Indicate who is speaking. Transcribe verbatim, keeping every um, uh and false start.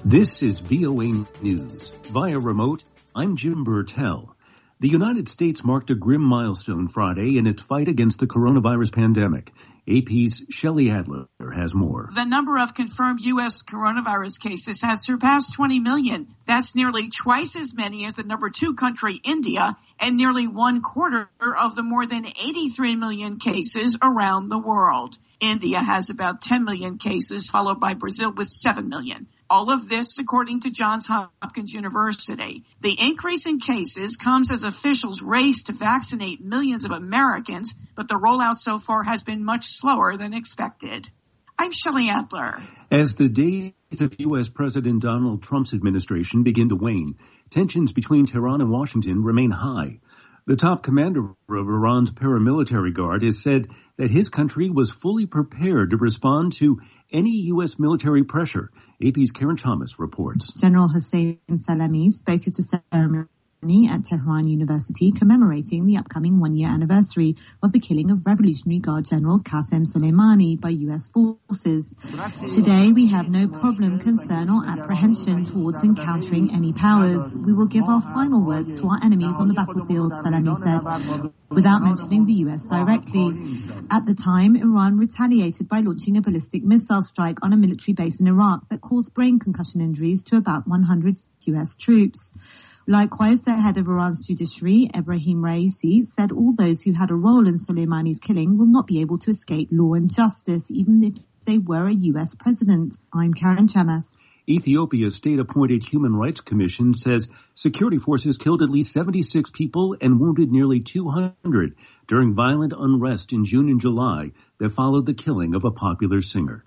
Speaker 1: This is V O A News. Via remote, I'm Jim Burtell. The United States marked a grim milestone Friday in its fight against the coronavirus pandemic. A P's Shelley Adler has more.
Speaker 2: The number of confirmed U S coronavirus cases has surpassed twenty million. That's nearly twice as many as the number two country, India, and nearly one quarter of the more than eighty-three million cases around the world. India has about ten million cases, followed by Brazil with seven million. All of this, according to Johns Hopkins University. The increase in cases comes as officials race to vaccinate millions of Americans, but the rollout so far has been much slower than expected. I'm Shelley Adler.
Speaker 1: As the days of U S. President Donald Trump's administration begin to wane, tensions between Tehran and Washington remain high. The top commander of Iran's paramilitary guard has said that his country was fully prepared to respond to any U S military pressure. A P's Karen Thomas reports.
Speaker 3: General Hossein Salami spoke at a ceremony at Tehran University commemorating the upcoming one-year anniversary of the killing of Revolutionary Guard General Qasem Soleimani by U S forces. Today, we have no problem, concern or apprehension towards encountering any powers. We will give our final words to our enemies on the battlefield, Salami said, without mentioning the U S directly. At the time, Iran retaliated by launching a ballistic missile strike on a military base in Iraq that caused brain concussion injuries to about one hundred U S troops. Likewise, the head of Iran's judiciary, Ebrahim Raisi, said all those who had a role in Soleimani's killing will not be able to escape law and justice, even if they were a U S president. I'm Karen Chamas.
Speaker 1: Ethiopia's state-appointed Human Rights Commission says security forces killed at least seventy-six people and wounded nearly two hundred during violent unrest in June and July that followed the killing of a popular singer.